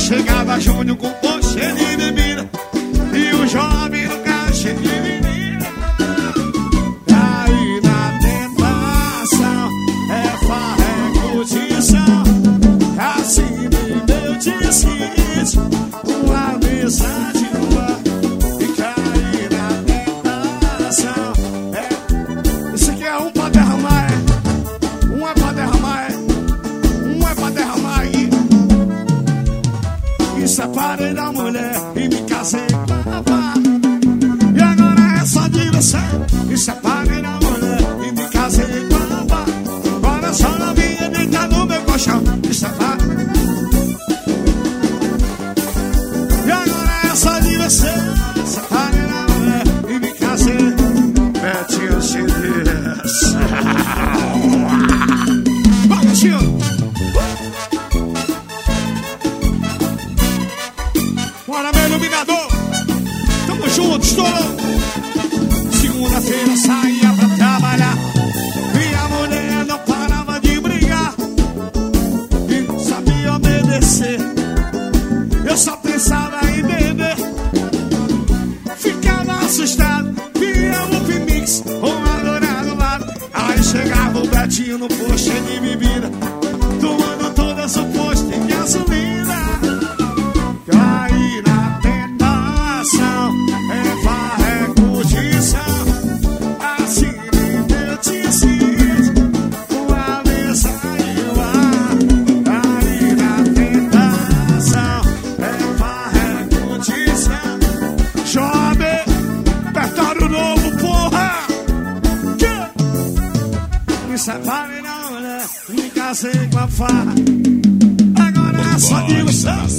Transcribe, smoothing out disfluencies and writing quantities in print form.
chegava Júnior com posto cheio de bebida e o jovem no carro cheio de menina. Aí na tentação é farra, é curtição. Assim eu te sinto uma amizade nua. E cair na tentação isso aqui é um pra derramar, um é pra derramar, um é pra derramar aí. Me separei da mulher e me casei com a vá. E agora é só diversão. Me separei da mulher e me casei com a vá. Agora só novinha deita no meu colchão. Me separei. E agora é só diversão. Me separei da mulher e me casei. Betinho Chinês. Vai, Betinho. Bora, meu iluminador. Tamo junto, estourou. Segunda-feira saía pra trabalhar. Minha mulher não parava de brigar e não sabia obedecer. Eu só pensava em beber. Ficava assustado. Via o Pimix com a dona do lado. Aí chegava o Betinho no posto cheio de bebida, tomando todas o posto de gasolina. Caí na tentação, é farra, é curtição. Assim eu te sinto uma vez saiu ar. Caí na tentação, é farra, é curtição. Jovem, repertório novo, porra. Me separei da mulher, me casei com a farra. Agora é só diversão.